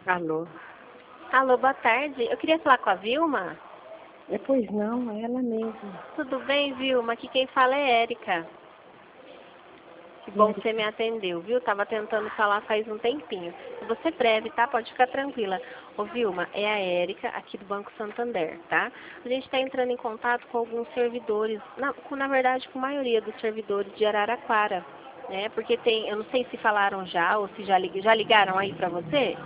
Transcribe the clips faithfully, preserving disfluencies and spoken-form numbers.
Alô? Alô, boa tarde. Eu queria falar com a Vilma. É, pois não, é ela mesma. Tudo bem, Vilma? Aqui quem fala é Érica. Que bom que você me atendeu, viu? Tava tentando falar faz um tempinho. Eu vou ser breve, tá? Pode ficar tranquila. Ô, Vilma, é a Érica, aqui do Banco Santander, tá? A gente está entrando em contato com alguns servidores, na, com, na verdade, com a maioria dos servidores de Araraquara, né? Porque tem, eu não sei se falaram já ou se já, lig, já ligaram aí pra você.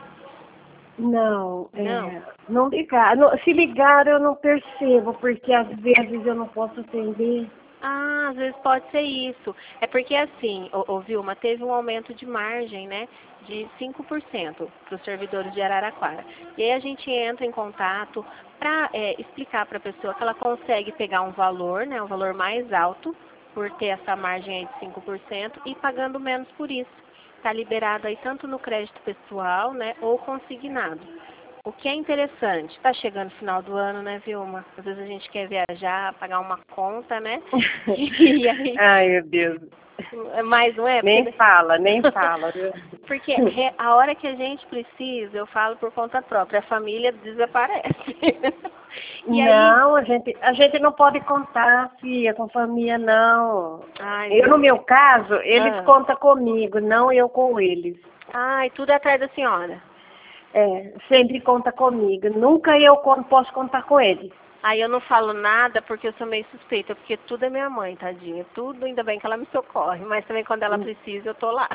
Não, Não? é, não ligar. Não, se ligar eu não percebo, porque às vezes eu não posso atender. Ah, às vezes pode ser isso. É porque assim, ô, ô, Vilma, teve um aumento de margem, né, de cinco por cento para os servidores de Araraquara. E aí a gente entra em contato para é, explicar para a pessoa que ela consegue pegar um valor, né, um valor mais alto, por ter essa margem aí de cinco por cento e pagando menos por isso. Está liberado aí tanto no crédito pessoal, né, ou consignado. O que é interessante, está chegando o final do ano, né, Vilma? Às vezes a gente quer viajar, pagar uma conta, né? E aí, Ai, meu Deus. mas não é? Nem Porque, fala, nem fala, viu? porque re- a hora que a gente precisa, eu falo por conta própria, a família desaparece. E aí, Não, a gente, a gente não pode contar, filha, com família, não. ai, Eu, no meu, meu caso, eles ah, contam comigo, não eu com eles. ai, tudo é atrás da senhora. É, sempre conta comigo. Nunca eu con- posso contar com eles. Aí eu não falo nada porque eu sou meio suspeita, porque tudo é minha mãe, tadinha. Tudo, ainda bem que ela me socorre, mas também quando ela precisa eu tô lá.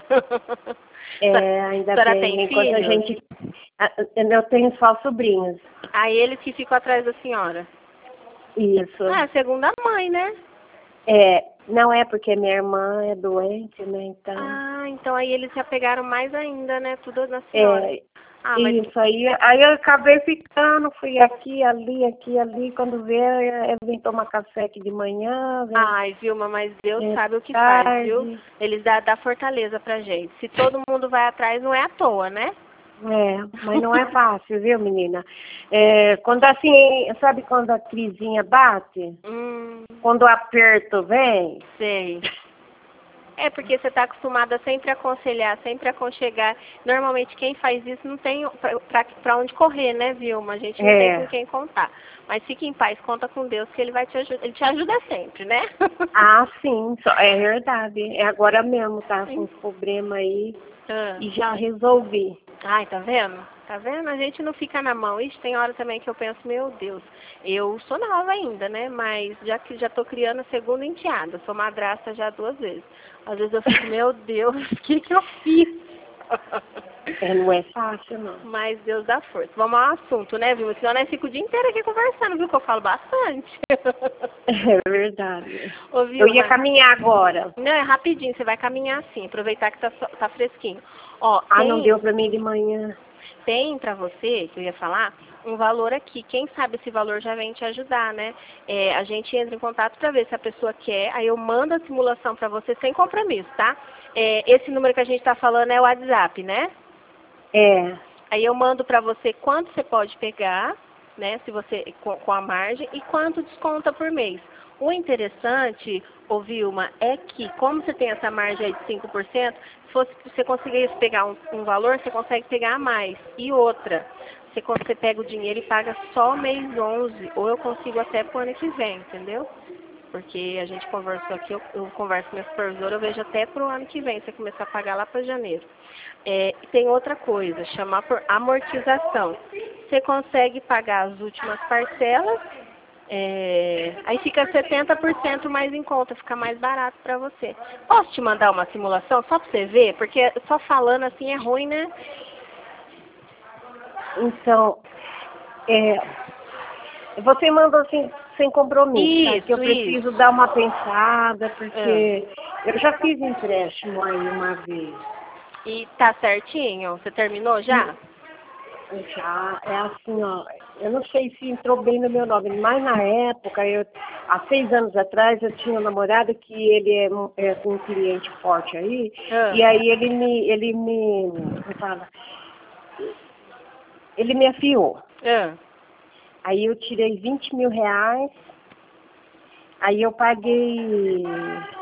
É, A ainda senhora tem bem, enquanto a filhos? gente. a- Eu tenho só sobrinhos. Aí eles que ficam atrás da senhora. Isso. Ah, segundo a mãe, né? É, não é porque minha irmã é doente, né? Então. Ah, então aí eles já pegaram mais ainda, né? Tudo na senhora. É, Ah, mas. isso aí. Aí eu acabei ficando, fui aqui, ali, aqui, ali. Quando vê, eu eu vim tomar café aqui de manhã, vem Ai, Vilma, mas Deus é, sabe o que faz, viu? tarde. Eles dão, dão fortaleza pra gente. Se todo mundo vai atrás, não é à toa, né? É, mas não é fácil, viu, menina? É, quando assim, sabe quando a crisinha bate? Hum, Quando o aperto vem? sei. É porque você está acostumada a sempre aconselhar, sempre aconchegar. Normalmente quem faz isso não tem para onde correr, né, Vilma? A gente não tem com É. quem contar. Mas fique em paz, conta com Deus que ele vai te ajudar. Ele te ajuda sempre, né? Ah, sim, só- é verdade. É agora mesmo, tá com Sim. uns problemas aí Ah. e já resolvi. Ai, tá vendo? Tá vendo? A gente não fica na mão. Ixi, tem hora também que eu penso, meu Deus, eu sou nova ainda, né? Mas já que já tô criando a segunda enteada, sou madrasta já duas vezes. Às vezes eu fico, meu Deus, o que que eu fiz? É, não é fácil, não. Mas Deus dá força. Vamos ao assunto, né, viu? Senão nós ficamos o dia inteiro aqui conversando, viu? Que eu falo bastante. É verdade. Ô, Eu ia Vilma, caminhar agora. não, é rapidinho, você vai caminhar assim, aproveitar que tá, so- tá fresquinho. Ó, Ah, não tem, deu pra mim de manhã. tem pra você, que eu ia falar, um valor aqui. Quem sabe esse valor já vem te ajudar, né? É, a gente entra em contato pra ver se a pessoa quer, aí eu mando a simulação pra você sem compromisso, tá? É, esse número que a gente tá falando é o WhatsApp, né? É. Aí eu mando para você quanto você pode pegar, né, se você com, com a margem e quanto desconta por mês. O interessante, ô Vilma, é que como você tem essa margem aí de cinco por cento, se fosse, se você conseguisse pegar um, um valor, você consegue pegar a mais. E outra, você, quando você pega o dinheiro e paga só mês onze, ou eu consigo até pro ano que vem, entendeu? Porque a gente conversou aqui, eu, eu converso com minha supervisora, eu vejo até pro ano que vem, você começar a pagar lá para janeiro. É, e tem outra coisa, chamar por amortização. Você consegue pagar as últimas parcelas, é, aí fica setenta por cento mais em conta, fica mais barato para você. Posso te mandar uma simulação só para você ver? Porque só falando assim é ruim, né? Então, é, você mandou assim, sem compromisso, tá? Que eu Isso, preciso isso. dar uma pensada, Ah, porque eu já fiz empréstimo aí uma vez. e tá certinho? Você terminou já? Já, é assim, ó, eu não sei se entrou bem no meu nome, mas na época, eu, há seis anos atrás, eu tinha um namorado que ele é, um- é um cliente forte aí, Ah, e aí ele me, ele me, como fala, ele me afiou. ah. Aí eu tirei vinte mil reais, aí eu paguei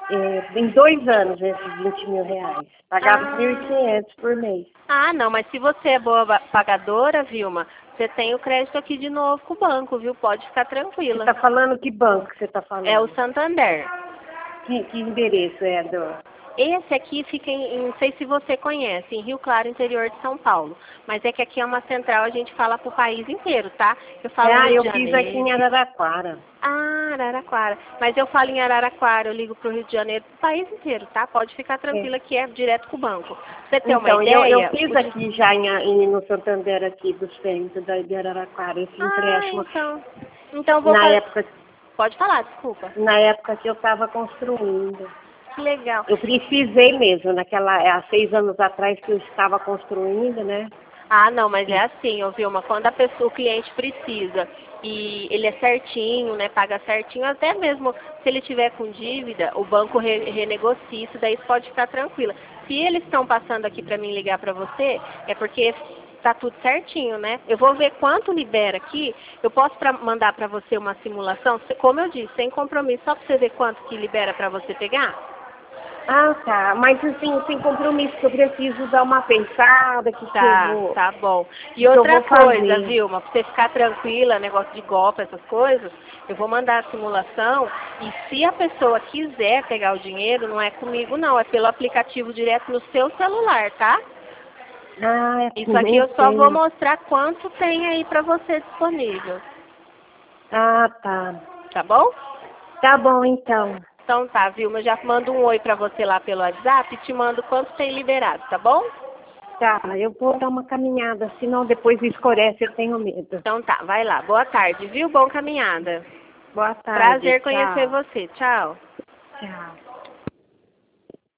É, tem dois anos esses vinte mil reais. Pagava Ah. mil e quinhentos por mês. Ah, não, mas se você é boa ba- pagadora, Vilma, você tem o crédito aqui de novo com o banco, viu? Pode ficar Você tranquila. está falando que banco você está falando? É o Santander. Que, que endereço é, do... Esse aqui fica em, em- não sei se você conhece, em Rio Claro, interior de São Paulo. Mas é que aqui é uma central, a gente fala pro país inteiro, tá? Eu falo Ah, Rio eu de fiz Janeiro. aqui em Araraquara. Ah, Araraquara. Mas eu falo em Araraquara, eu ligo pro Rio de Janeiro, pro país inteiro, tá? Pode ficar tranquila É. que é direto com o banco. Pra você ter uma Então, eu, ideia... eu fiz o- aqui já em, em- no Santander aqui do centro da, de Araraquara, esse Ah, empréstimo, então... Então vou na fazer... época, Pode falar, desculpa. na época que eu estava construindo. Que legal. Eu precisei mesmo, naquela, há seis anos atrás que eu estava construindo, né? Ah, não, mas é assim, ô Vilma, quando a pessoa, o cliente precisa e ele é certinho, né, paga certinho, até mesmo se ele tiver com dívida, o banco re renegocia isso, daí você pode ficar tranquila. Se eles estão passando aqui para mim ligar para você, é porque tá tudo certinho, né? Eu vou ver quanto libera aqui, eu posso pra, mandar para você uma simulação, como eu disse, sem compromisso, só para você ver quanto que libera para você pegar? Ah, tá. Mas assim, sem compromisso, que eu preciso dar uma pensada, que, que eu Tá, vou. tá bom. E Que eu outra vou coisa, fazer. Vilma, pra você ficar tranquila, negócio de golpe, essas coisas, eu vou mandar a simulação e se a pessoa quiser pegar o dinheiro, não é comigo não, é pelo aplicativo direto no seu celular, tá? Ah, é Isso aqui eu só sei. vou mostrar quanto tem aí pra você disponível, Ah, tá. tá bom? Tá bom, então. Então tá, Vilma, eu já mando um oi pra você lá pelo WhatsApp e te mando quanto tem liberado, tá bom? Tá, eu vou dar uma caminhada, senão depois escurece, eu tenho medo. Então tá, vai lá. Boa tarde, viu? Boa caminhada. Boa tarde. Prazer Tchau. conhecer você. Tchau. Tchau.